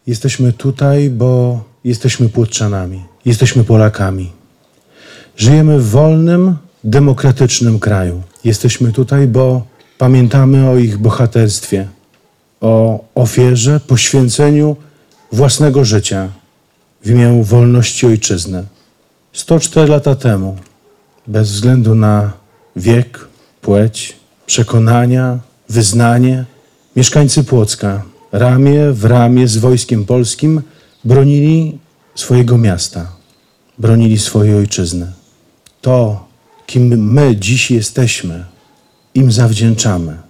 Jesteśmy tutaj, bo jesteśmy Płotczanami, jesteśmy Polakami. Żyjemy w wolnym, demokratycznym kraju. Jesteśmy tutaj, bo pamiętamy o ich bohaterstwie, o ofierze, poświęceniu własnego życia w imię wolności ojczyzny. 104 lata temu, bez względu na wiek, płeć, przekonania, wyznanie, mieszkańcy Płocka ramię w ramię z Wojskiem Polskim bronili swojego miasta, bronili swojej ojczyzny. To, kim my dziś jesteśmy, im zawdzięczamy.